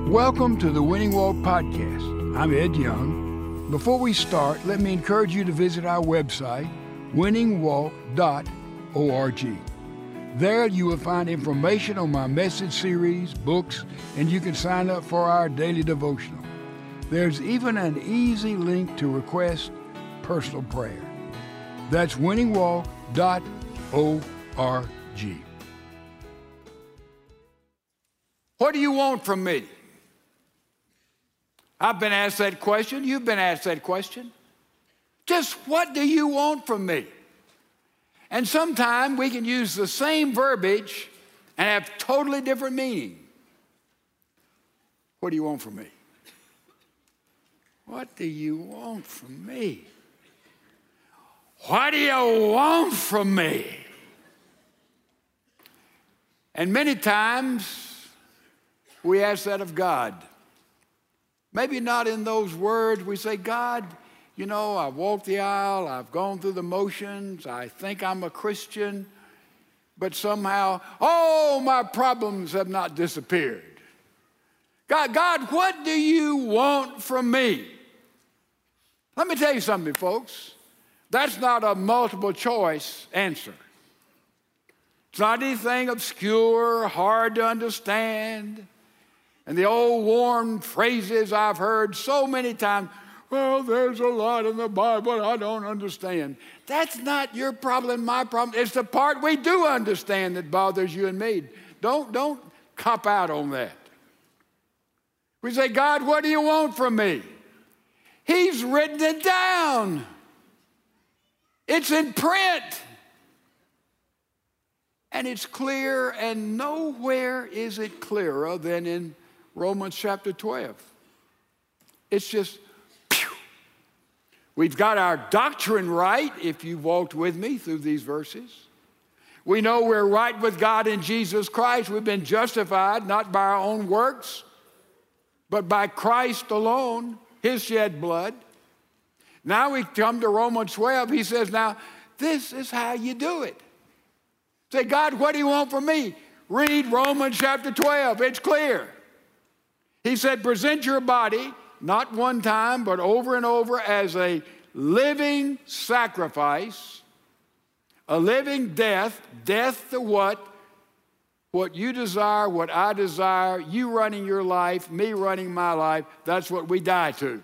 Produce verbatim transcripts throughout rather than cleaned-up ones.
Welcome to the Winning Walk Podcast. I'm Ed Young. Before we start, let me encourage you to visit our website, winning walk dot org. There you will find information on my message series, books, and you can sign up for our daily devotional. There's even an easy link to request personal prayer. That's winning walk dot org. What do you want from me? I've been asked that question. You've been asked that question. Just what do you want from me? And sometimes we can use the same verbiage and have totally different meaning. What do you want from me? What do you want from me? What do you want from me? And many times we ask that of God. Maybe not in those words. We say, God, you know, I've walked the aisle, I've gone through the motions, I think I'm a Christian, but somehow, all my problems have not disappeared. God, God, what do you want from me? Let me tell you something, folks. That's not a multiple choice answer. It's not anything obscure, hard to understand. And the old worn phrases I've heard so many times, well, there's a lot in the Bible I don't understand. That's not your problem, my problem. It's the part we do understand that bothers you and me. Don't, don't cop out on that. We say, God, what do you want from me? He's written it down. It's in print. And it's clear, and nowhere is it clearer than in Romans chapter twelve. It's just, pew. We've got our doctrine right, if you've walked with me through these verses. We know we're right with God in Jesus Christ. We've been justified, not by our own works, but by Christ alone, his shed blood. Now we come to Romans twelve. He says, now, this is how you do it. Say, God, what do you want from me? Read Romans chapter twelve. It's clear. He said, present your body, not one time, but over and over, as a living sacrifice, a living death, death to what? What you desire, what I desire, you running your life, me running my life, that's what we die to.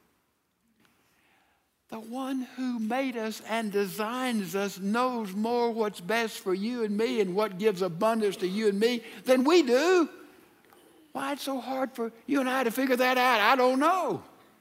The one who made us and designs us knows more what's best for you and me and what gives abundance to you and me than we do. Why it's so hard for you and I to figure that out? I don't know.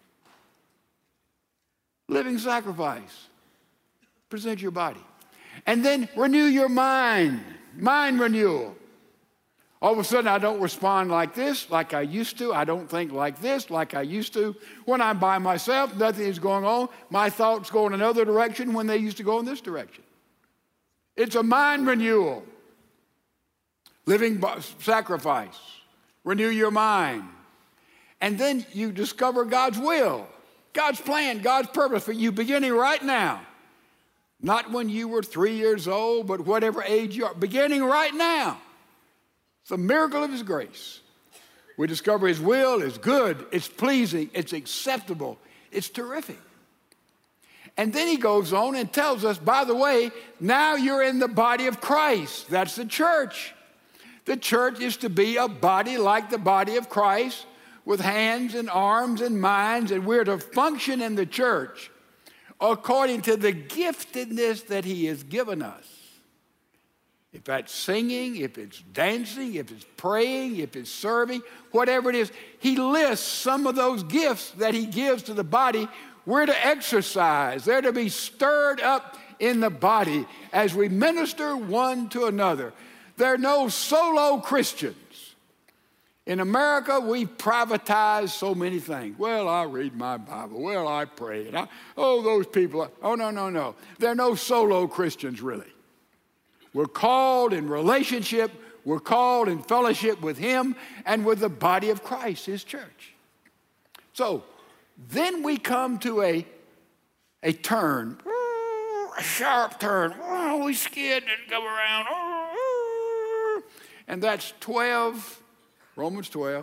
Living sacrifice. Present your body. And then renew your mind. Mind renewal. All of a sudden, I don't respond like this, like I used to. I don't think like this, like I used to. When I'm by myself, nothing is going on. My thoughts go in another direction when they used to go in this direction. It's a mind renewal. Living sacrifice. Renew your mind. And then you discover God's will, God's plan, God's purpose for you beginning right now. Not when you were three years old, but whatever age you are, beginning right now. It's a miracle of his grace. We discover his will is good, it's pleasing, it's acceptable, it's terrific. And then he goes on and tells us, by the way, now you're in the body of Christ. That's the church. The church is to be a body like the body of Christ, with hands and arms and minds, and we're to function in the church according to the giftedness that he has given us. If that's singing, if it's dancing, if it's praying, if it's serving, whatever it is, he lists some of those gifts that he gives to the body. We're to exercise. They're to be stirred up in the body as we minister one to another. There are no solo Christians. In America, we privatize so many things. Well, I read my Bible. Well, I pray. And I, oh, those people. Oh, no, no, no. There are no solo Christians, really. We're called in relationship. We're called in fellowship with him and with the body of Christ, his church. So then we come to a, a turn, a sharp turn. Oh, we skid and come around. And that's twelve, Romans twelve,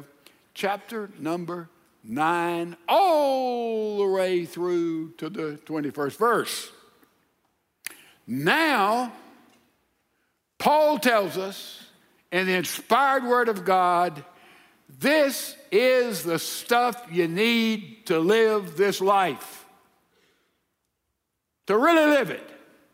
chapter number nine, all the way through to the twenty-first verse. Now, Paul tells us in the inspired word of God, this is the stuff you need to live this life, to really live it.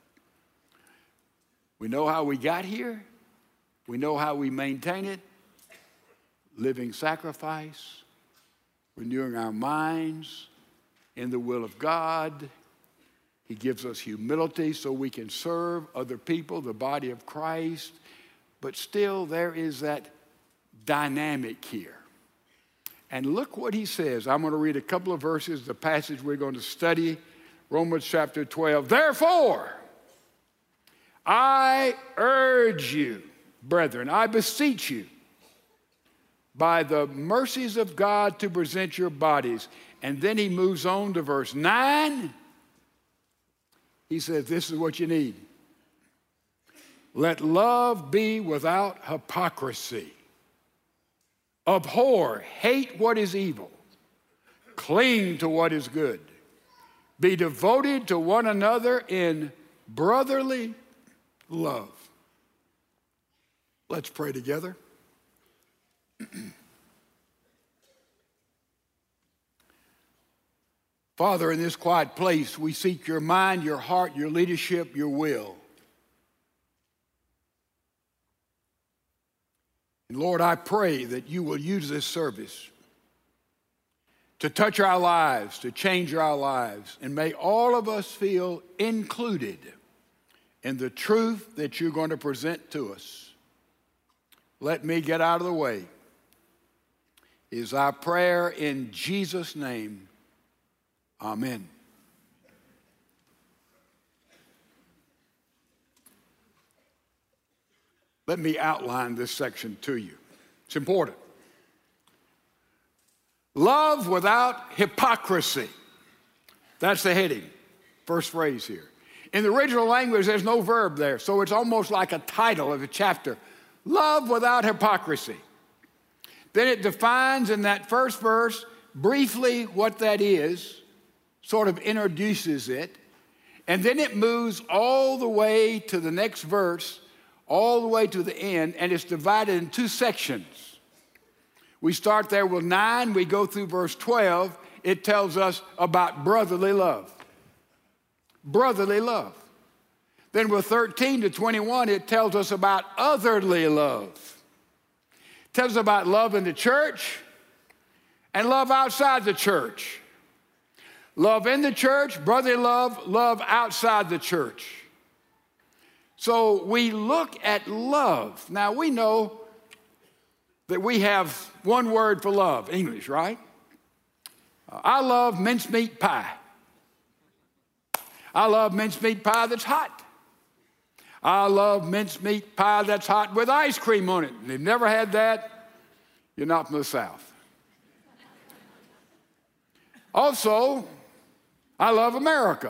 We know how we got here. We know how we maintain it. Living sacrifice, renewing our minds in the will of God. He gives us humility so we can serve other people, the body of Christ. But still, there is that dynamic here. And look what he says. I'm going to read a couple of verses, the passage we're going to study, Romans chapter twelve. Therefore, I urge you, brethren, I beseech you, by the mercies of God, to present your bodies. And then he moves on to verse nine. He says, this is what you need. Let love be without hypocrisy. Abhor, hate what is evil. Cling to what is good. Be devoted to one another in brotherly love. Let's pray together. Father, in this quiet place, we seek your mind, your heart, your leadership, your will. And Lord, I pray that you will use this service to touch our lives, to change our lives, and may all of us feel included in the truth that you're going to present to us. Let me get out of the way, is our prayer in Jesus' name. Amen. Let me outline this section to you. It's important. Love without hypocrisy. That's the heading, first phrase here. In the original language, there's no verb there, so it's almost like a title of a chapter. Love without hypocrisy. Then it defines in that first verse briefly what that is, sort of introduces it, and then it moves all the way to the next verse, all the way to the end, and it's divided in two sections. We start there with nine, we go through verse twelve, it tells us about brotherly love. Brotherly love. Then with thirteen to twenty-one, it tells us about otherly love. It tells us about love in the church and love outside the church. Love in the church, brotherly love, love outside the church. So we look at love. Now we know that we have one word for love, English, right? Uh, I love mincemeat pie. I love mincemeat pie that's hot. I love mincemeat pie that's hot with ice cream on it. If you've never had that, you're not from the South. Also, I love America.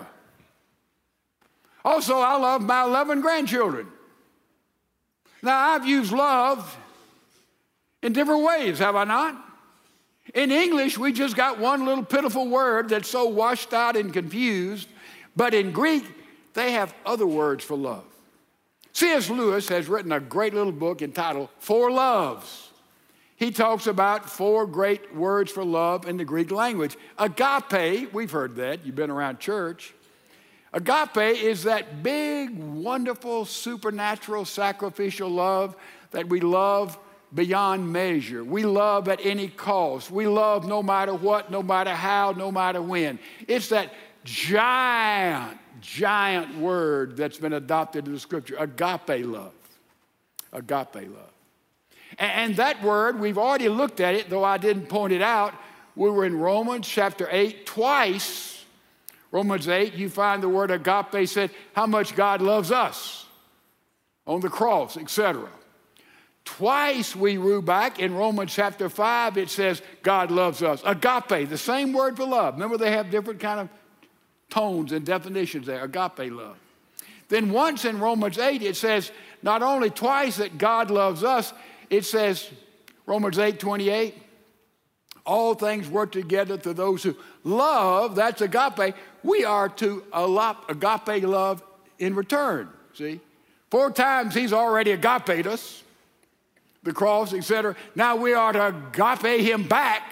Also, I love my eleven grandchildren. Now, I've used love in different ways, have I not? In English, we just got one little pitiful word that's so washed out and confused, but in Greek, they have other words for love. C S Lewis has written a great little book entitled Four Loves. He talks about four great words for love in the Greek language. Agape, we've heard that, you've been around church. Agape is that big, wonderful, supernatural, sacrificial love that we love beyond measure. We love at any cost. We love no matter what, no matter how, no matter when. It's that giant, giant word that's been adopted in the scripture, agape love. Agape love. And that word, we've already looked at it, though I didn't point it out. We were in Romans chapter eight twice. Romans eight, you find the word agape said how much God loves us on the cross, et cetera. Twice we rue back in Romans chapter five, it says God loves us. Agape, the same word for love. Remember, they have different kind of tones and definitions there, agape love. Then once in Romans eight, it says not only twice that God loves us, it says, Romans eight twenty-eight, all things work together to those who love, that's agape. We are to agape love in return, see? Four times he's already agaped us, the cross, et cetera. Now we are to agape him back.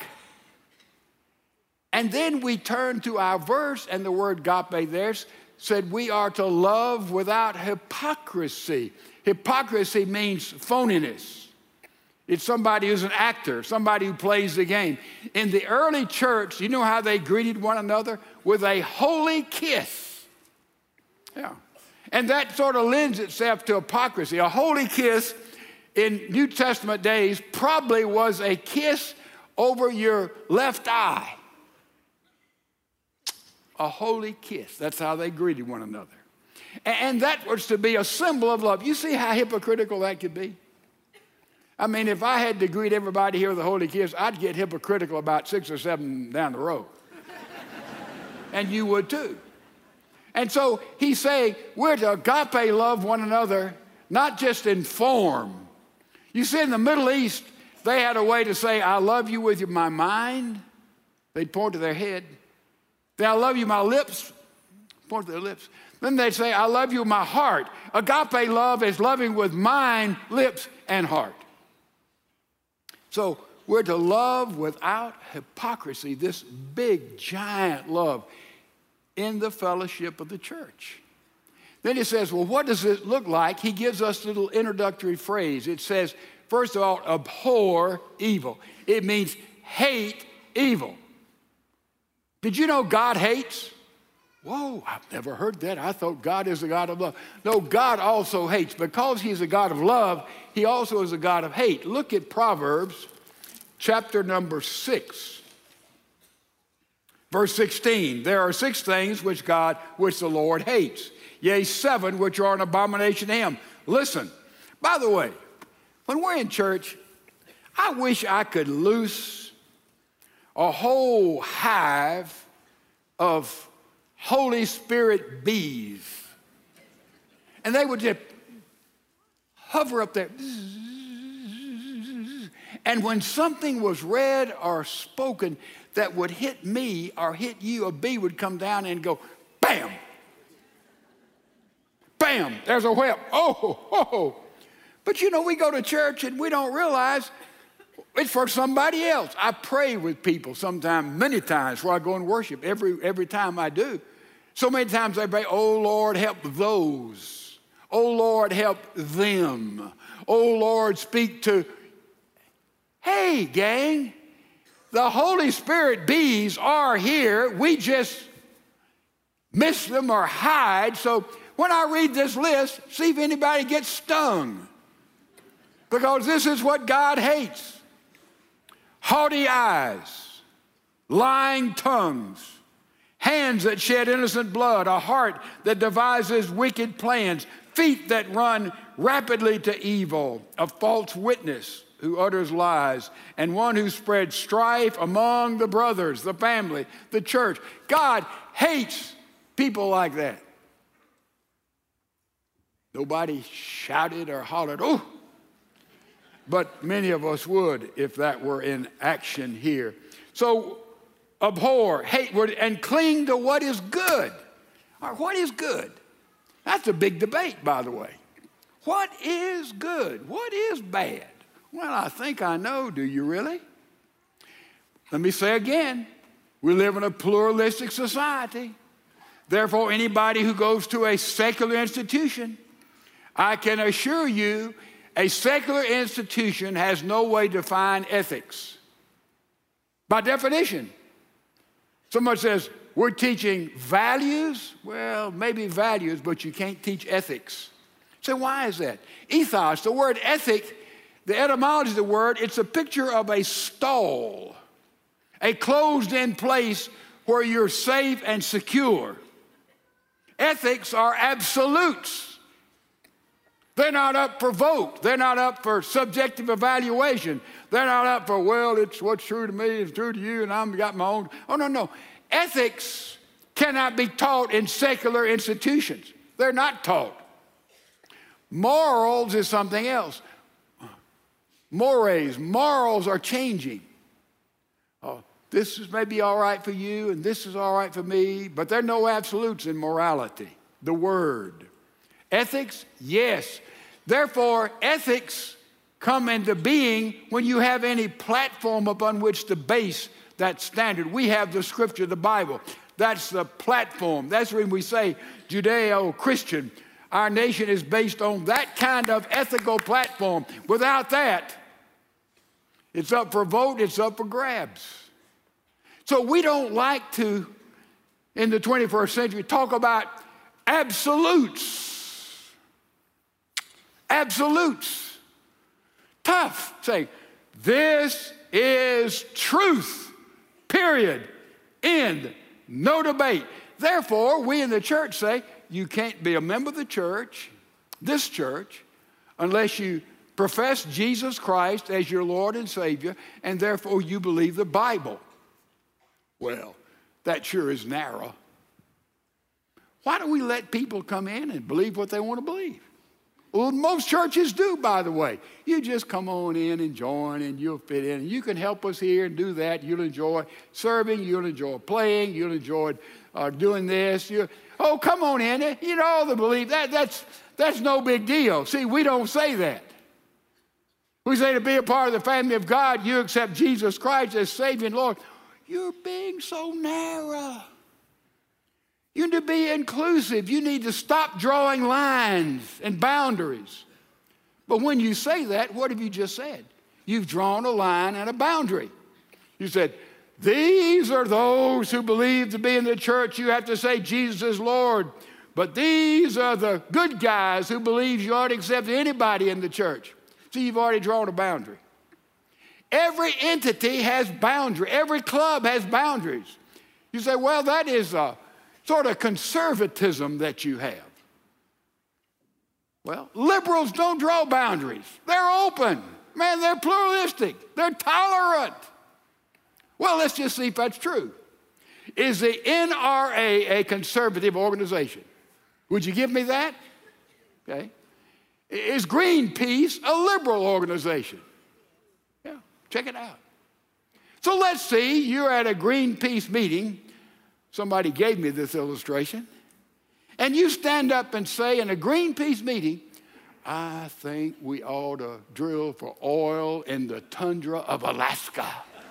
And then we turn to our verse, and the word agape there said we are to love without hypocrisy. Hypocrisy means phoniness. It's somebody who's an actor, somebody who plays the game. In the early church, you know how they greeted one another? With a holy kiss. Yeah. And that sort of lends itself to hypocrisy. A holy kiss in New Testament days probably was a kiss over your left eye. A holy kiss. That's how they greeted one another. And that was to be a symbol of love. You see how hypocritical that could be? I mean, if I had to greet everybody here with a holy kiss, I'd get hypocritical about six or seven down the road. And you would too. And so he's saying we're to agape love one another, not just in form. You see, in the Middle East, they had a way to say, I love you with my mind. They'd point to their head. Then I love you, my lips. Point to their lips. Then they'd say, I love you, my heart. Agape love is loving with mind, lips, and heart. So we're to love without hypocrisy, this big, giant love in the fellowship of the church. Then he says, well, what does it look like? He gives us a little introductory phrase. It says, first of all, abhor evil. It means hate evil. Did you know God hates? Whoa, I've never heard that. I thought God is a God of love. No, God also hates. Because he's a God of love, he also is a God of hate. Look at Proverbs chapter number six. Verse sixteen, there are six things which God, which the Lord hates. Yea, seven which are an abomination to him. Listen, by the way, when we're in church, I wish I could loose a whole hive of Holy Spirit bees. And they would just hover up there. And when something was read or spoken that would hit me or hit you, a bee would come down and go, bam! Bam! There's a whip. Oh, oh, oh. But you know, we go to church and we don't realize it's for somebody else. I pray with people sometimes, many times, where I go and worship. Every, every time I do. So many times I pray, oh, Lord, help those. Oh, Lord, help them. Oh, Lord, speak to... Hey, gang, the Holy Spirit bees are here. We just miss them or hide. So when I read this list, see if anybody gets stung. Because this is what God hates. Haughty eyes, lying tongues, hands that shed innocent blood, a heart that devises wicked plans, feet that run rapidly to evil, a false witness who utters lies, and one who spreads strife among the brothers, the family, the church. God hates people like that. Nobody shouted or hollered, oh! But many of us would if that were in action here. So abhor, hate, and cling to what is good. All right, what is good? That's a big debate, by the way. What is good? What is bad? Well, I think I know. Do you really? Let me say again, we live in a pluralistic society. Therefore, anybody who goes to a secular institution, I can assure you, a secular institution has no way to define ethics. By definition. Someone says, we're teaching values. Well, maybe values, but you can't teach ethics. So why is that? Ethos, the word ethic, the etymology of the word, it's a picture of a stall, a closed-in place where you're safe and secure. Ethics are absolutes. They're not up for vote. They're not up for subjective evaluation. They're not up for, well, it's what's true to me is true to you, and I've got my own. Oh, no, no. Ethics cannot be taught in secular institutions. They're not taught. Morals is something else. Mores, morals are changing. Oh, this is maybe all right for you, and this is all right for me, but there are no absolutes in morality. The Word. Ethics, yes. Therefore, ethics come into being when you have any platform upon which to base that standard. We have the Scripture, the Bible. That's the platform. That's when we say Judeo-Christian. Our nation is based on that kind of ethical platform. Without that, it's up for vote, it's up for grabs. So we don't like to, in the twenty-first century, talk about absolutes. Absolutes. Tough. Say, this is truth. Period. End. No debate. Therefore, we in the church say, you can't be a member of the church, this church, unless you profess Jesus Christ as your Lord and Savior, and therefore you believe the Bible. Well, that sure is narrow. Why do we let people come in and believe what they want to believe? Well, most churches do, by the way. You just come on in and join, and you'll fit in. And you can help us here and do that. You'll enjoy serving. You'll enjoy playing. You'll enjoy uh, doing this. You, oh, come on in. You know the belief. That, that's, that's no big deal. See, we don't say that. We say to be a part of the family of God, you accept Jesus Christ as Savior and Lord. You're being so narrow. You need to be inclusive. You need to stop drawing lines and boundaries. But when you say that, what have you just said? You've drawn a line and a boundary. You said, these are those who believe to be in the church. You have to say Jesus is Lord. But these are the good guys who believe you ought to accept anybody in the church. See, you've already drawn a boundary. Every entity has boundaries. Every club has boundaries. You say, well, that is a sort of conservatism that you have. Well, liberals don't draw boundaries. They're open. Man, they're pluralistic. They're tolerant. Well, let's just see if that's true. Is the N R A a conservative organization? Would you give me that? Okay. Is Greenpeace a liberal organization? Yeah, check it out. So let's see, you're at a Greenpeace meeting. Somebody gave me this illustration. And you stand up and say in a Greenpeace meeting, I think we ought to drill for oil in the tundra of Alaska.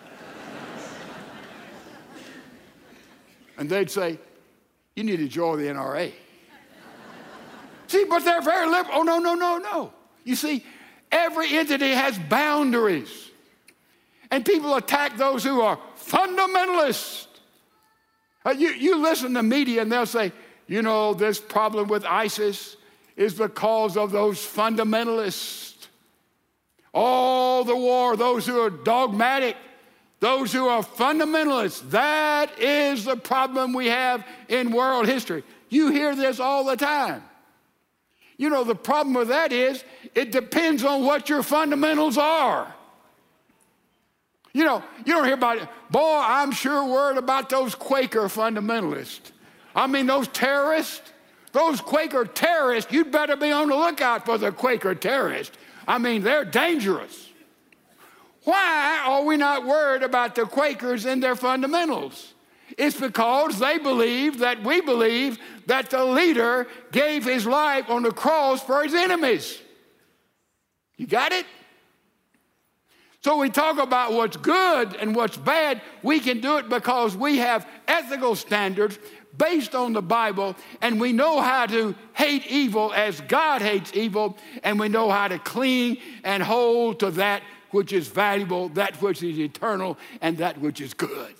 And they'd say, you need to join the N R A. See, but they're very liberal. Oh, no, no, no, no. You see, every entity has boundaries. And people attack those who are fundamentalists. Uh, you, you listen to media and they'll say, you know, this problem with ISIS is because of those fundamentalists. All the war, those who are dogmatic, those who are fundamentalists, that is the problem we have in world history. You hear this all the time. You know, the problem with that is it depends on what your fundamentals are. You know, you don't hear about it. Boy, I'm sure worried about those Quaker fundamentalists. I mean, those terrorists, those Quaker terrorists, you'd better be on the lookout for the Quaker terrorists. I mean, they're dangerous. Why are we not worried about the Quakers and their fundamentals? It's because they believe that we believe that the leader gave his life on the cross for his enemies. You got it? So we talk about what's good and what's bad. We can do it because we have ethical standards based on the Bible, and we know how to hate evil as God hates evil, and we know how to cling and hold to that which is valuable, that which is eternal, and that which is good.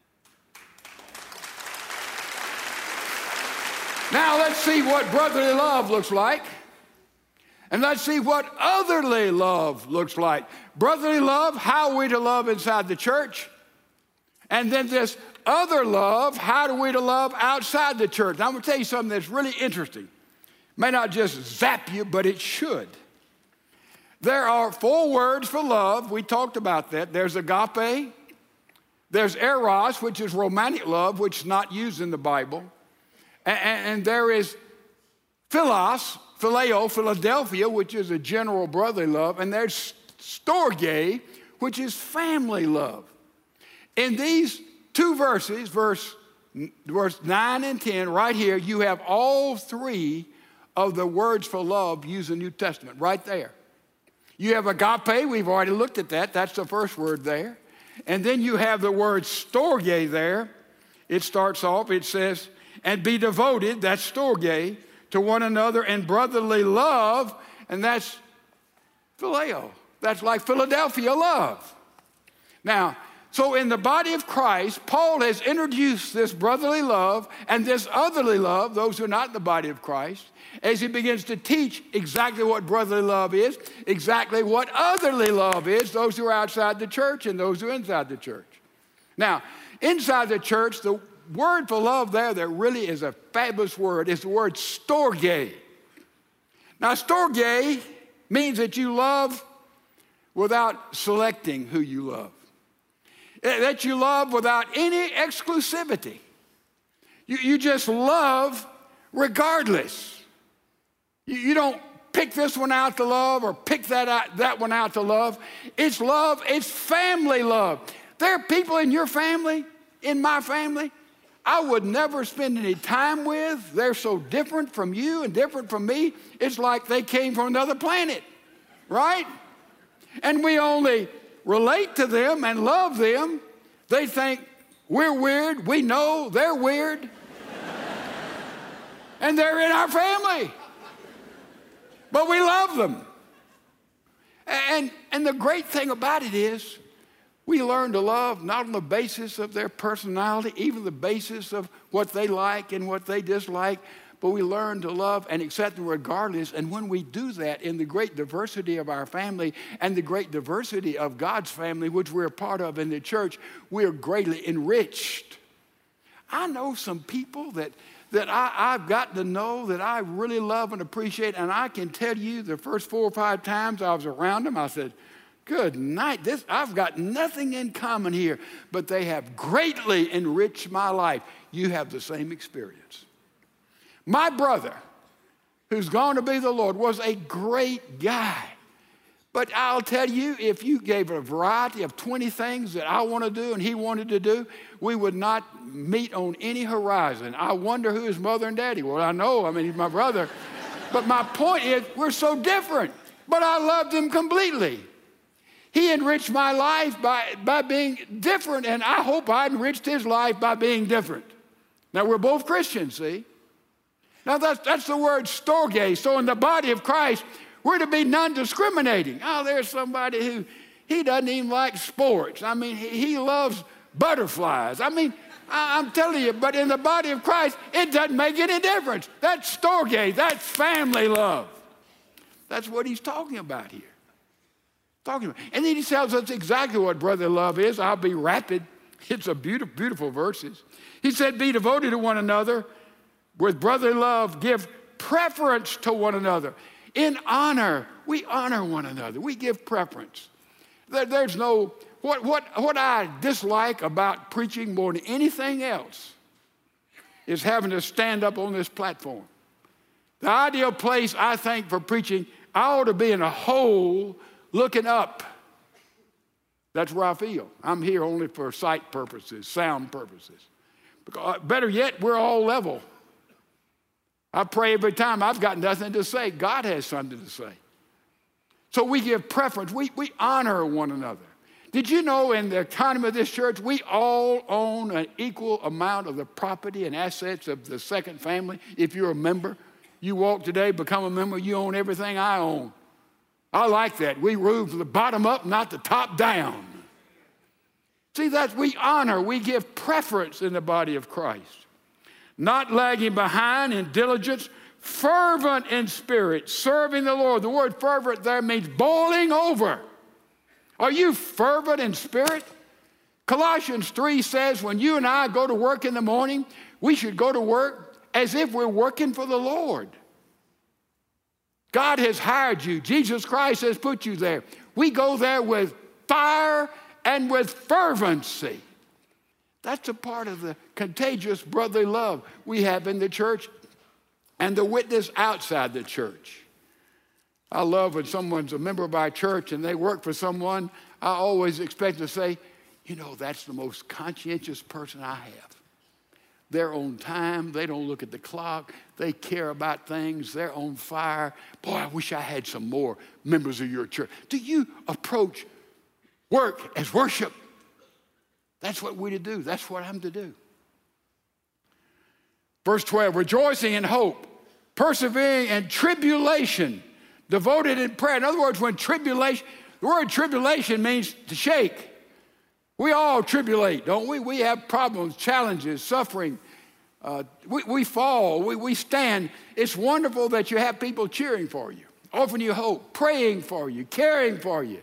Now let's see what brotherly love looks like. And let's see what otherly love looks like. Brotherly love, how are we to love inside the church? And then this other love, how are we to love outside the church? Now, I'm going to tell you something that's really interesting. May not just zap you, but it should. There are four words for love. We talked about that. There's agape. There's eros, which is romantic love, which is not used in the Bible. And, and there is philos, phileo, Philadelphia, which is a general brotherly love. And there's storge, which is family love. in these two verses, verse, verse nine and ten, right here, you have all three of the words for love used in the New Testament, right there. You have agape, we've already looked at that. That's the first word there. And then you have the word storge there. It starts off, it says, and be devoted, that's storge, to one another in brotherly love, and that's phileo. That's like Philadelphia love. Now, so in the body of Christ, Paul has introduced this brotherly love and this otherly love, those who are not in the body of Christ, as he begins to teach exactly what brotherly love is, exactly what otherly love is, those who are outside the church and those who are inside the church. Now, inside the church, the word for love there that really is a fabulous word is the word storge. Now, storge means that you love without selecting who you love. That you love without any exclusivity. You, you just love regardless. You, you don't pick this one out to love or pick that, out, that one out to love. It's love, it's family love. There are people in your family, in my family, I would never spend any time with. They're so different from you and different from me. It's like they came from another planet, right? And we only relate to them and love them. They think we're weird. We know they're weird. And they're in our family. But we love them. And, and the great thing about it is we learn to love not on the basis of their personality, even the basis of what they like and what they dislike, but we learn to love and accept them regardless. And when we do that in the great diversity of our family and the great diversity of God's family, which we're a part of in the church, we're greatly enriched. I know some people that, that I, I've gotten to know that I really love and appreciate, and I can tell you the first four or five times I was around them, I said, good night, this, I've got nothing in common here, but they have greatly enriched my life. You have the same experience. My brother, who's gone to be the Lord, was a great guy. But I'll tell you, if you gave a variety of twenty things that I want to do and he wanted to do, we would not meet on any horizon. I wonder who his mother and daddy were. Well, I know, I mean, he's my brother. But my point is, we're so different. But I loved him completely. He enriched my life by, by being different, and I hope I enriched his life by being different. Now, we're both Christians, see? Now, that's, that's the word storge. So in the body of Christ, we're to be non-discriminating. Oh, there's somebody who, he doesn't even like sports. I mean, he, he loves butterflies. I mean, I, I'm telling you, but in the body of Christ, it doesn't make any difference. That's storge. That's family love. That's what he's talking about here. Talking about. And then he tells us exactly what brotherly love is. I'll be rapid. It's a beautiful, beautiful verses. He said, be devoted to one another. With brotherly love, give preference to one another. In honor, we honor one another. We give preference. There, there's no, what, what, what I dislike about preaching more than anything else is having to stand up on this platform. The ideal place, I think, for preaching, I ought to be in a hole looking up. That's where I feel. I'm here only for sight purposes, sound purposes. Because, better yet, we're all level. I pray every time I've got nothing to say. God has something to say. So we give preference. We, we honor one another. Did you know in the economy of this church, we all own an equal amount of the property and assets of the second family? If you're a member, you walk today, become a member, you own everything I own. I like that. We rule from the bottom up, not the top down. See, that we honor, we give preference in the body of Christ. Not lagging behind in diligence, fervent in spirit, serving the Lord. The word fervent there means boiling over. Are you fervent in spirit? Colossians three says when you and I go to work in the morning, we should go to work as if we're working for the Lord. God has hired you. Jesus Christ has put you there. We go there with fire and with fervency. That's a part of the contagious brotherly love we have in the church and the witness outside the church. I love when someone's a member of our church and they work for someone, I always expect to say, You know, that's the most conscientious person I have. They're on time. They don't look at the clock. They care about things. They're on fire. Boy, I wish I had some more members of your church. Do you approach work as worship? That's what we're to do. That's what I'm to do. Verse twelve, rejoicing in hope, persevering in tribulation, devoted in prayer. In other words, when tribulation, the word tribulation means to shake. We all tribulate, don't we? We have problems, challenges, suffering. Uh, we, we fall, we, we stand. It's wonderful that you have people cheering for you, offering you hope, praying for you, caring for you.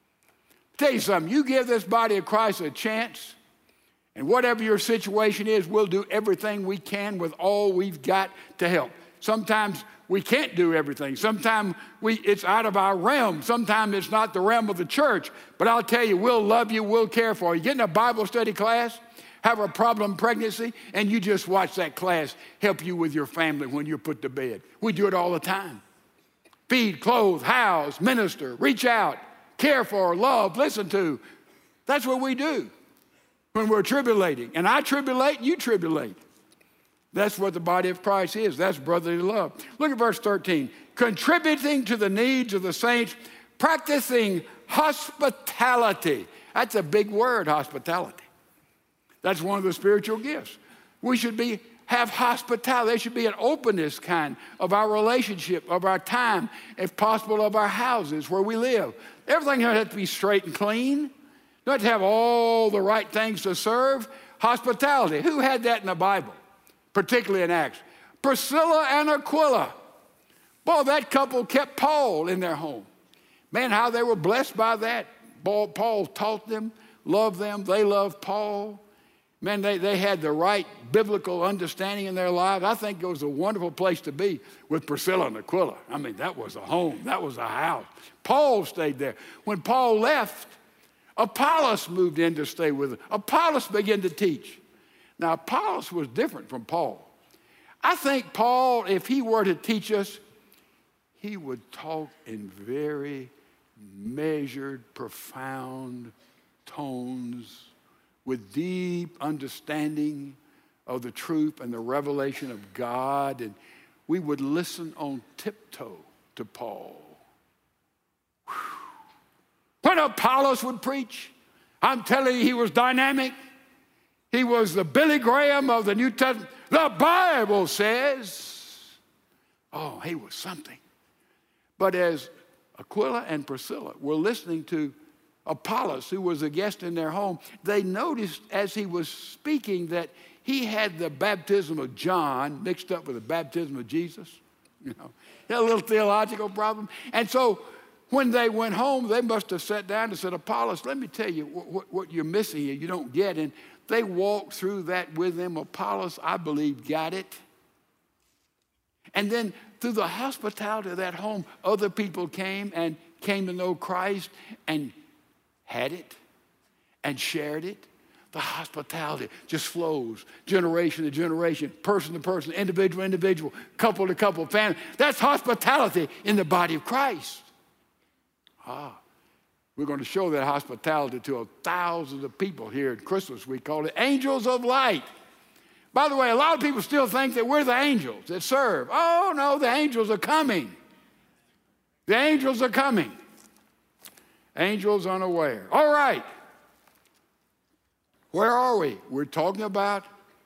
Tell you something, you give this body of Christ a chance, and whatever your situation is, we'll do everything we can with all we've got to help. Sometimes we can't do everything. Sometimes we, it's out of our realm. Sometimes it's not the realm of the church. But I'll tell you, we'll love you, we'll care for you. Get in a Bible study class, have a problem pregnancy, and you just watch that class help you with your family when you're put to bed. We do it all the time. Feed, clothe, house, minister, reach out, care for, love, listen to. That's what we do when we're tribulating. And I tribulate, you tribulate. That's what the body of Christ is. That's brotherly love. Look at verse thirteen. Contributing to the needs of the saints, practicing hospitality. That's a big word, hospitality. That's one of the spiritual gifts. We should be have hospitality. There should be an openness kind of our relationship, of our time, if possible, of our houses where we live. Everything has to be straight and clean. You have to have all the right things to serve. Hospitality. Who had that in the Bible? Particularly in Acts. Priscilla and Aquila. Boy, that couple kept Paul in their home. Man, how they were blessed by that. Paul taught them, loved them. They loved Paul. Man, they, they had the right biblical understanding in their lives. I think it was a wonderful place to be with Priscilla and Aquila. I mean, that was a home. That was a house. Paul stayed there. When Paul left, Apollos moved in to stay with him. Apollos began to teach. Now, Apollos was different from Paul. I think Paul, if he were to teach us, he would talk in very measured, profound tones with deep understanding of the truth and the revelation of God. And we would listen on tiptoe to Paul. Whew. When Apollos would preach, I'm telling you, he was dynamic. He was the Billy Graham of the New Testament. The Bible says, oh, he was something. But as Aquila and Priscilla were listening to Apollos, who was a guest in their home, they noticed as he was speaking that he had the baptism of John mixed up with the baptism of Jesus. You know, he had a little theological problem. And so when they went home, they must have sat down and said, Apollos, let me tell you what, what you're missing here, you don't get. And they walked through that with them. Apollos, I believe, got it. And then through the hospitality of that home, other people came and came to know Christ and had it and shared it. The hospitality just flows generation to generation, person to person, individual to individual, couple to couple, family. That's hospitality in the body of Christ. Ah. We're going to show that hospitality to thousands of people here at Christmas. We call it angels of light. By the way, a lot of people still think that we're the angels that serve. Oh, no, the angels are coming. The angels are coming. Angels unaware. All right. Where are we? We're talking about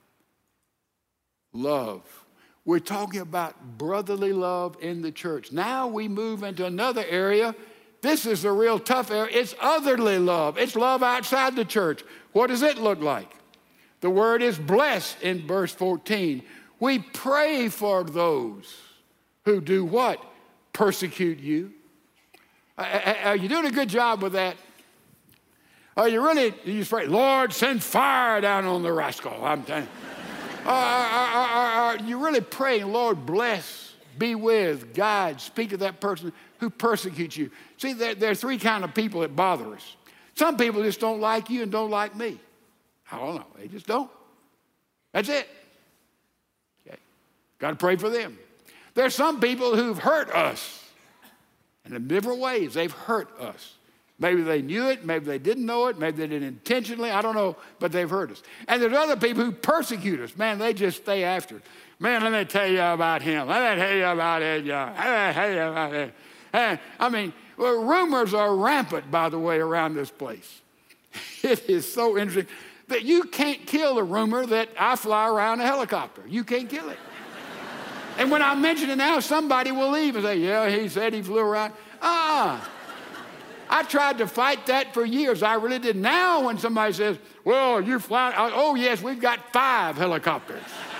love. We're talking about brotherly love in the church. Now we move into another area. This is the real tough area. It's otherly love. It's love outside the church. What does it look like? The word is blessed in verse fourteen. We pray for those who do what? Persecute you. Are you doing a good job with that? Are you really, you pray, Lord, send fire down on the rascal. I'm telling you. Are, are, are, are you really praying, Lord, bless, be with, guide, speak to that person who persecutes you? See, there, there are three kind of people that bother us. Some people just don't like you and don't like me. I don't know. They just don't. That's it. Okay. Got to pray for them. There are some people who've hurt us. And in different ways, they've hurt us. Maybe they knew it, maybe they didn't know it, maybe they did it intentionally, I don't know, but they've heard us. And there's other people who persecute us. Man, they just stay after it. Man, let me tell you about him. Let me tell you about it. Let me tell you about it. And, I mean, well, rumors are rampant, by the way, around this place. It is so interesting that you can't kill a rumor that I fly around a helicopter. You can't kill it. And when I mention it now, somebody will leave and say, yeah, he said he flew around. Uh-uh. I tried to fight that for years. I really did. Now when somebody says, well, you're flying, oh, yes, we've got five helicopters.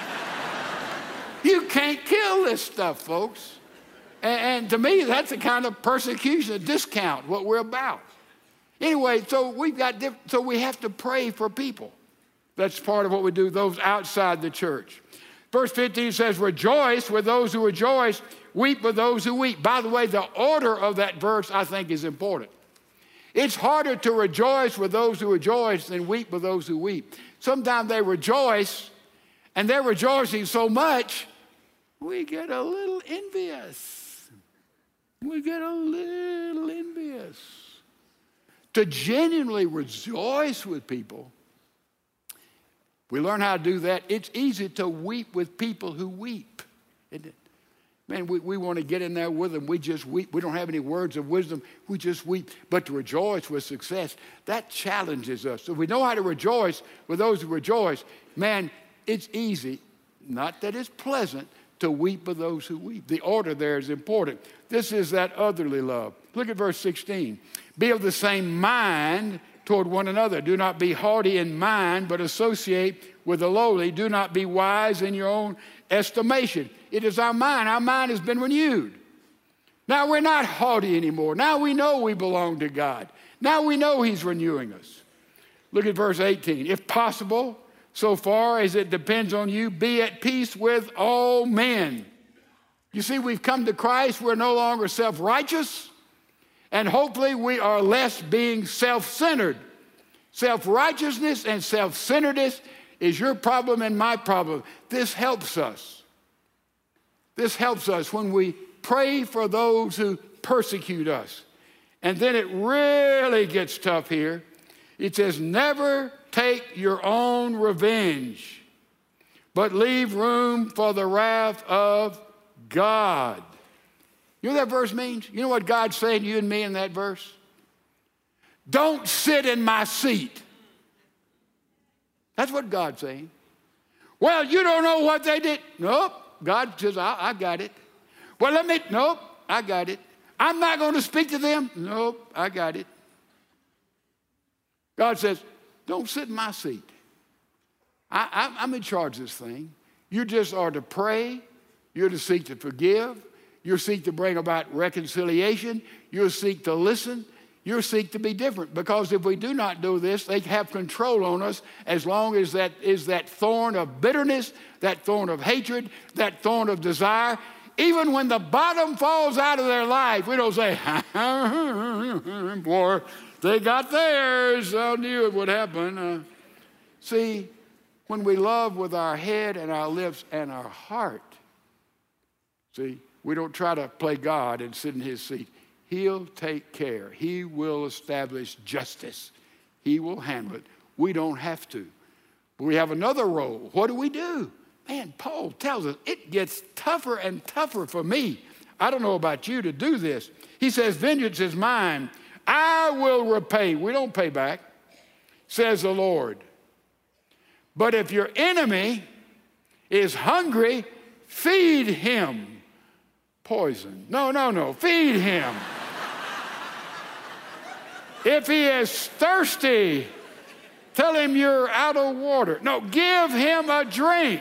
You can't kill this stuff, folks. And, and to me, that's a kind of persecution, a discount, what we're about. Anyway, so we've got, diff- so we have to pray for people. That's part of what we do, those outside the church. Verse fifteen says, rejoice with those who rejoice, weep with those who weep. By the way, the order of that verse, I think, is important. It's harder to rejoice with those who rejoice than weep with those who weep. Sometimes they rejoice, and they're rejoicing so much, we get a little envious. We get a little envious. To genuinely rejoice with people, we learn how to do that. It's easy to weep with people who weep, isn't it? Man, we, we want to get in there with them. We just weep. We don't have any words of wisdom. We just weep. But to rejoice with success, that challenges us. So if we know how to rejoice with those who rejoice, man, it's easy, not that it's pleasant, to weep with those who weep. The order there is important. This is that otherly love. Look at verse sixteen. Be of the same mind toward one another. Do not be haughty in mind, but associate with the lowly. Do not be wise in your own estimation. It is our mind. Our mind has been renewed. Now we're not haughty anymore. Now we know we belong to God. Now we know he's renewing us. Look at verse eighteen. If possible, so far as it depends on you, be at peace with all men. You see, we've come to Christ. We're no longer self-righteous. And hopefully we are less being self-centered. Self-righteousness and self-centeredness is your problem and my problem. This helps us. This helps us when we pray for those who persecute us. And then it really gets tough here. It says, never take your own revenge, but leave room for the wrath of God. You know what that verse means? You know what God's saying to you and me in that verse? Don't sit in my seat. That's what God's saying. Well, you don't know what they did. Nope. God says, I, I got it. Well, let me, nope, I got it. I'm not going to speak to them. Nope, I got it. God says, don't sit in my seat. I, I, I'm in charge of this thing. You just are to pray. You're to seek to forgive. You're to seek to bring about reconciliation. You're to seek to listen. You're to seek to be different. Because if we do not do this, they have control on us as long as that is that thorn of bitterness, that thorn of hatred, that thorn of desire. Even when the bottom falls out of their life, we don't say, boy, they got theirs. I knew it would happen. Uh, see, when we love with our head and our lips and our heart, see, we don't try to play God and sit in his seat. He'll take care. He will establish justice. He will handle it. We don't have to. But we have another role. What do we do? Man, Paul tells us it gets tougher and tougher for me. I don't know about you to do this. He says, vengeance is mine. I will repay. We don't pay back, says the Lord. But if your enemy is hungry, feed him. Poison. No, no, no. Feed him. If he is thirsty, tell him you're out of water. No, give him a drink.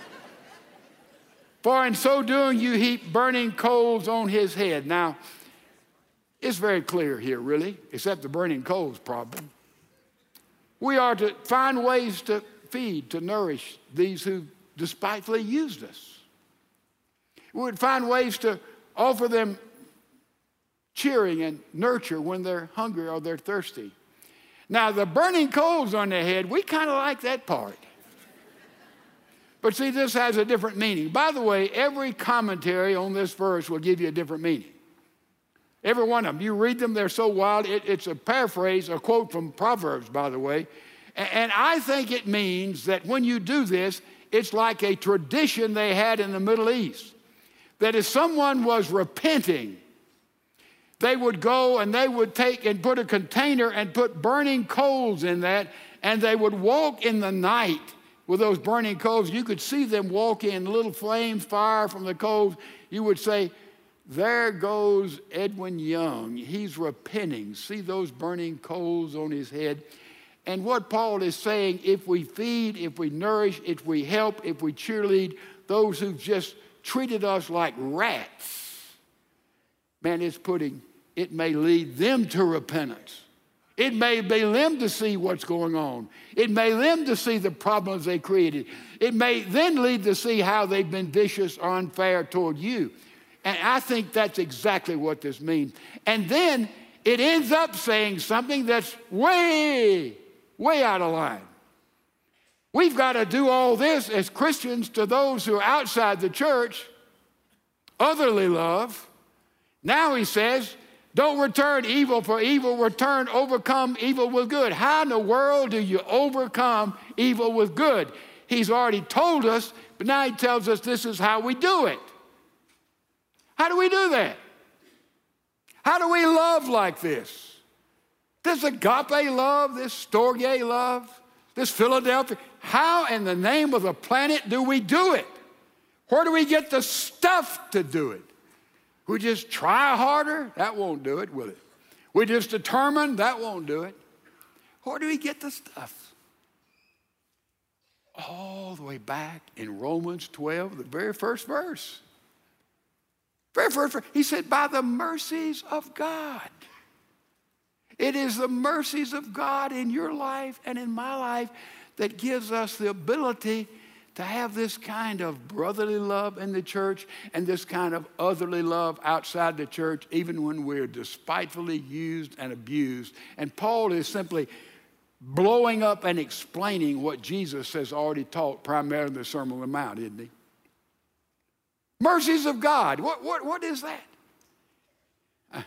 For in so doing, you heap burning coals on his head. Now, it's very clear here, really, except the burning coals problem. We are to find ways to feed, to nourish these who despitefully used us. We would find ways to offer them cheering and nurture when they're hungry or they're thirsty. Now, the burning coals on their head, we kind of like that part. But see, this has a different meaning. By the way, every commentary on this verse will give you a different meaning. Every one of them. You read them, they're so wild. It, it's a paraphrase, a quote from Proverbs, by the way. And, and I think it means that when you do this, it's like a tradition they had in the Middle East. That if someone was repenting, they would go and they would take and put a container and put burning coals in that, and they would walk in the night with those burning coals. You could see them walk in, little flames, fire from the coals. You would say, there goes Edwin Young. He's repenting. See those burning coals on his head. And what Paul is saying, if we feed, if we nourish, if we help, if we cheerlead those who've just treated us like rats, man, it's putting, it may lead them to repentance. It may be them to see what's going on. It may them to see the problems they created. It may then lead to see how they've been vicious or unfair toward you. And I think that's exactly what this means. And then it ends up saying something that's way, way out of line. We've got to do all this as Christians to those who are outside the church, otherly love. Now he says, don't return evil for evil, return, overcome evil with good. How in the world do you overcome evil with good? He's already told us, but now he tells us this is how we do it. How do we do that? How do we love like this? This agape love, this storge love, this Philadelphia. How in the name of the planet do we do it? Where do we get the stuff to do it? We just try harder? That won't do it, will it? We just determine? That won't do it. Where do we get the stuff? All the way back in Romans twelve, the very first verse. Very first verse. He said, by the mercies of God. It is the mercies of God in your life and in my life that gives us the ability to have this kind of brotherly love in the church and this kind of otherly love outside the church, even when we're despitefully used and abused. And Paul is simply blowing up and explaining what Jesus has already taught primarily in the Sermon on the Mount, isn't he? Mercies of God. What, what, what is that? Uh,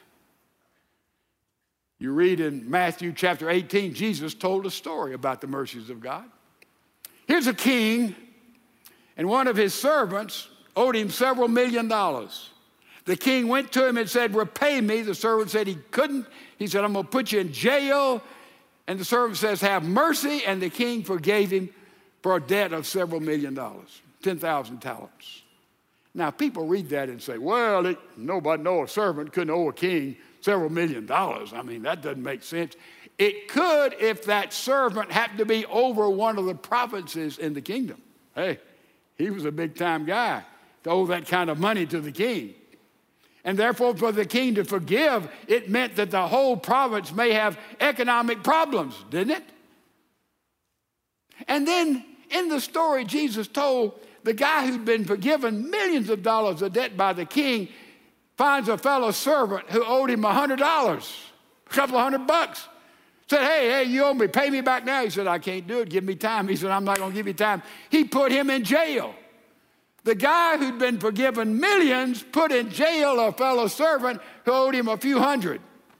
you read in Matthew chapter eighteen, Jesus told a story about the mercies of God. Here's a king, and one of his servants owed him several million dollars. The king went to him and said, repay me. The servant said he couldn't. He said, I'm going to put you in jail. And the servant says, have mercy. And the king forgave him for a debt of several million dollars, ten thousand talents. Now, people read that and say, well, it, nobody know a servant couldn't owe a king several million dollars. I mean, that doesn't make sense. It could if that servant happened to be over one of the provinces in the kingdom. Hey, he was a big-time guy to owe that kind of money to the king. And therefore, for the king to forgive, it meant that the whole province may have economic problems, didn't it? And then in the story Jesus told, the guy who'd been forgiven millions of dollars of debt by the king finds a fellow servant who owed him one hundred dollars, a couple of hundred bucks. Said, hey, hey, you owe me, pay me back now. He said, I can't do it, give me time. He said, I'm not going to give you time. He put him in jail. The guy who'd been forgiven millions put in jail a fellow servant who owed him a few hundred.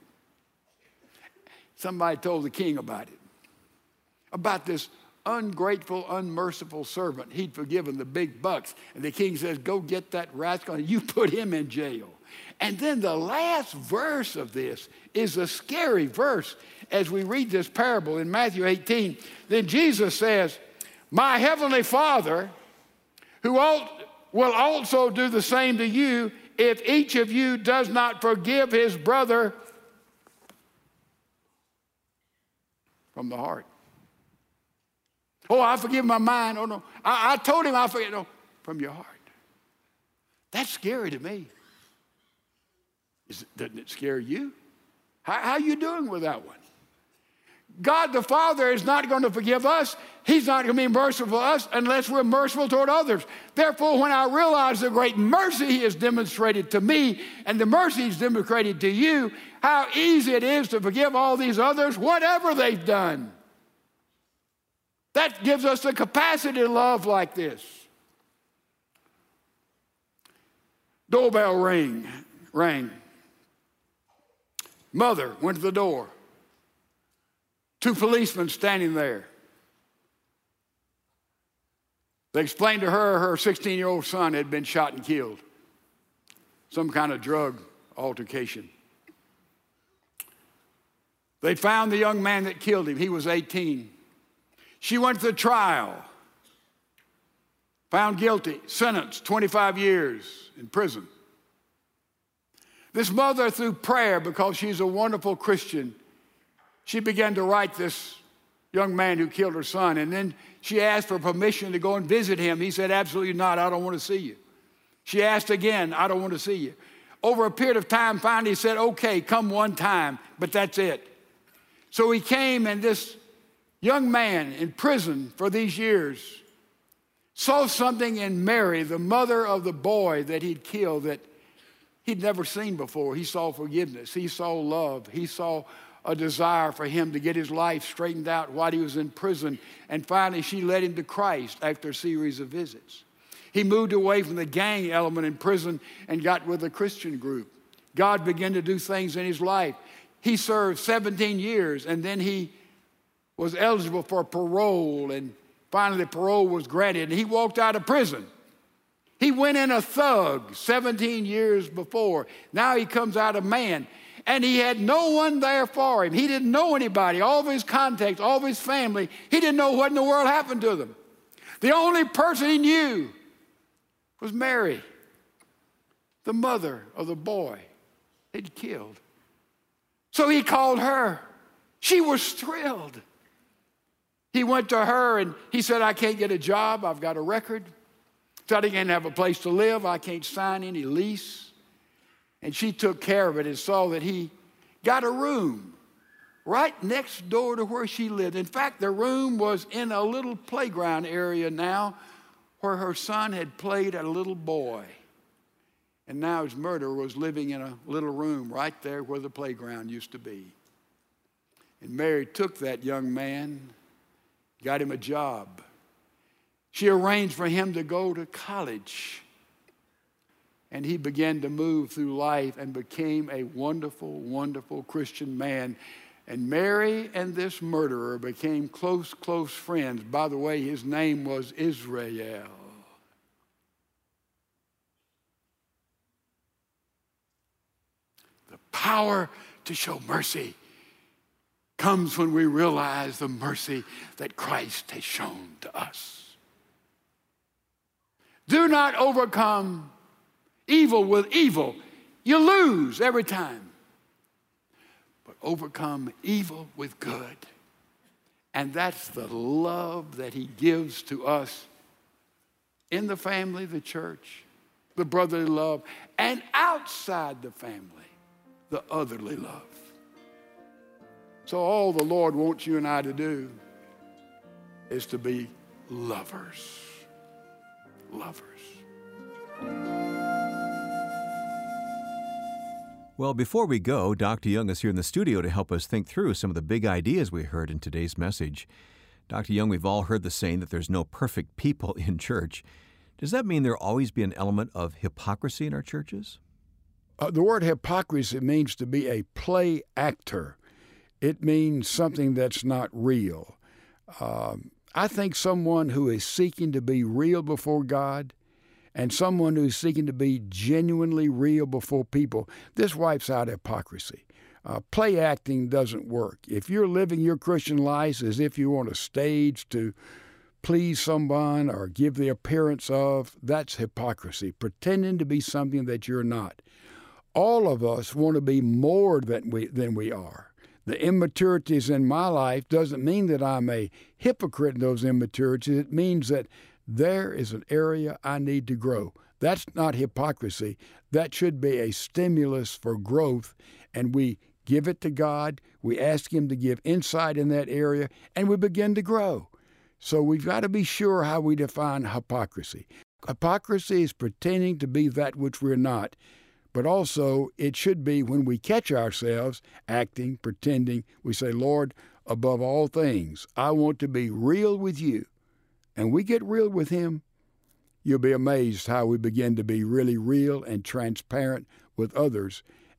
Somebody told the king about it, about this ungrateful, unmerciful servant. He'd forgiven the big bucks. And the king says, go get that rascal, and you put him in jail. And then the last verse of this is a scary verse as we read this parable in Matthew eighteen. Then Jesus says, my heavenly Father, who will also do the same to you if each of you does not forgive his brother from the heart. Oh, I forgive my mind. Oh, no. I, I told him I forgive. No, from your heart. That's scary to me. Is it, doesn't it scare you? How, how are you doing with that one? God the Father is not going to forgive us. He's not going to be merciful to us unless we're merciful toward others. Therefore, when I realize the great mercy he has demonstrated to me and the mercy he's demonstrated to you, how easy it is to forgive all these others, whatever they've done. That gives us the capacity to love like this. Doorbell ring, rang. Mother went to the door. Two policemen standing there. They explained to her her sixteen-year-old son had been shot and killed. Some kind of drug altercation. They found the young man that killed him. He was eighteen. She went to the trial. Found guilty. Sentenced twenty-five years in prison. This mother, through prayer, because she's a wonderful Christian, she began to write this young man who killed her son. And then she asked for permission to go and visit him. He said, absolutely not. I don't want to see you. She asked again, I don't want to see you. Over a period of time, finally he said, okay, come one time, but that's it. So he came, and this young man in prison for these years saw something in Mary, the mother of the boy that he'd killed, that he'd never seen before. He saw forgiveness. He saw love. He saw a desire for him to get his life straightened out while he was in prison. And finally, she led him to Christ after a series of visits. He moved away from the gang element in prison and got with a Christian group. God began to do things in his life. He served seventeen years, and then he was eligible for parole, and finally the parole was granted, and he walked out of prison. He went in a thug seventeen years before. Now he comes out a man. And he had no one there for him. He didn't know anybody. All of his contacts, all of his family, he didn't know what in the world happened to them. The only person he knew was Mary, the mother of the boy he'd killed. So he called her. She was thrilled. He went to her and he said, I can't get a job. I've got a record. Said I can't have a place to live. I can't sign any lease. And she took care of it and saw that he got a room right next door to where she lived. In fact, the room was in a little playground area now where her son had played as a little boy. And now his murderer was living in a little room right there where the playground used to be. And Mary took that young man, got him a job. She arranged for him to go to college. And he began to move through life and became a wonderful, wonderful Christian man. And Mary and this murderer became close, close friends. By the way, his name was Israel. The power to show mercy comes when we realize the mercy that Christ has shown to us. Do not overcome evil with evil. You lose every time. But overcome evil with good. And that's the love that he gives to us in the family, the church, the brotherly love, and outside the family, the otherly love. So all the Lord wants you and I to do is to be lovers. Lovers. Well, before we go, Doctor Young is here in the studio to help us think through some of the big ideas we heard in today's message. Doctor Young, we've all heard the saying that there's no perfect people in church. Does that mean there'll always be an element of hypocrisy in our churches? Uh, the word hypocrisy means to be a play actor. It means something that's not real. Um, I think someone who is seeking to be real before God and someone who's seeking to be genuinely real before people, this wipes out hypocrisy. Uh, play acting doesn't work. If you're living your Christian life as if you're on a stage to please someone or give the appearance of, that's hypocrisy, pretending to be something that you're not. All of us want to be more than we, than we are. The immaturities in my life doesn't mean that I'm a hypocrite in those immaturities. It means that there is an area I need to grow. That's not hypocrisy. That should be a stimulus for growth, and we give it to God. We ask him to give insight in that area, and we begin to grow. So we've got to be sure how we define hypocrisy. Hypocrisy is pretending to be that which we're not, but also it should be when we catch ourselves acting, pretending, we say, Lord, above all things, I want to be real with you. And we get real with him, you'll be amazed how we begin to be really real and transparent with others.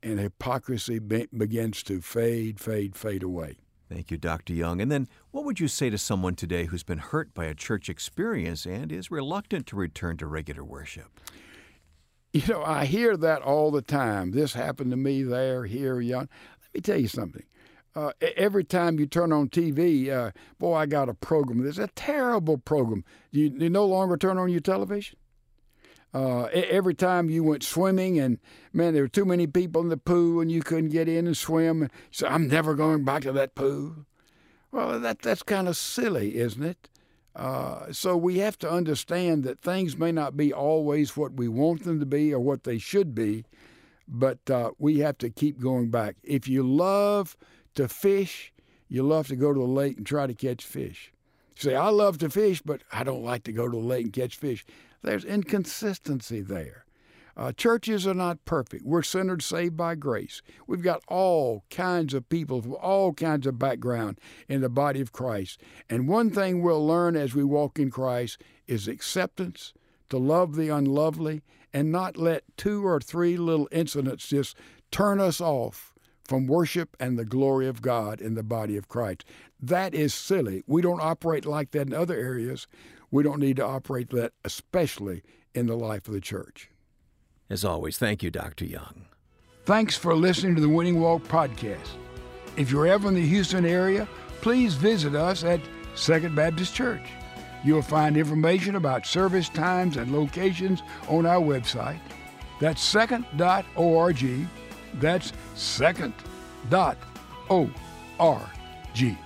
and hypocrisy be- begins to fade, fade, fade away. Thank you, Doctor Young. And then what would you say to someone today who's been hurt by a church experience and is reluctant to return to regular worship? You know, I hear that all the time. This happened to me there, here, young. Let me tell you something. Uh, every time you turn on T V, uh, boy, I got a program. There's a terrible program. You, you no longer turn on your television? Uh, every time you went swimming and, man, there were too many people in the pool and you couldn't get in and swim. So I'm never going back to that pool. Well, that that's kind of silly, isn't it? Uh, so we have to understand that things may not be always what we want them to be or what they should be, but uh, we have to keep going back. If you love to fish, you love to go to the lake and try to catch fish. You say, I love to fish, but I don't like to go to the lake and catch fish. There's inconsistency there. Uh, churches are not perfect. We're sinners saved by grace. We've got all kinds of people from all kinds of background in the body of Christ. And one thing we'll learn as we walk in Christ is acceptance, to love the unlovely, and not let two or three little incidents just turn us off from worship and the glory of God in the body of Christ. That is silly. We don't operate like that in other areas. We don't need to operate that, especially in the life of the church. As always, thank you, Doctor Young. Thanks for listening to the Winning Walk podcast. If you're ever in the Houston area, please visit us at Second Baptist Church. You'll find information about service times and locations on our website. That's second dot org. That's second dot org.